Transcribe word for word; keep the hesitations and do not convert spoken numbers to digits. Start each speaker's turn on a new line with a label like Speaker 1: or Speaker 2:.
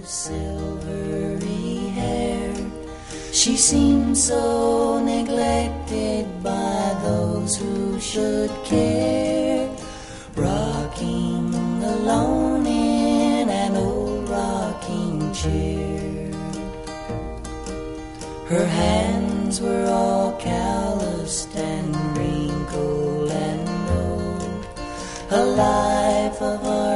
Speaker 1: silvery hair. She seemed so neglected by those who should care, rocking alone in an old rocking chair. Her hands were all calloused and wrinkled and old, a life of art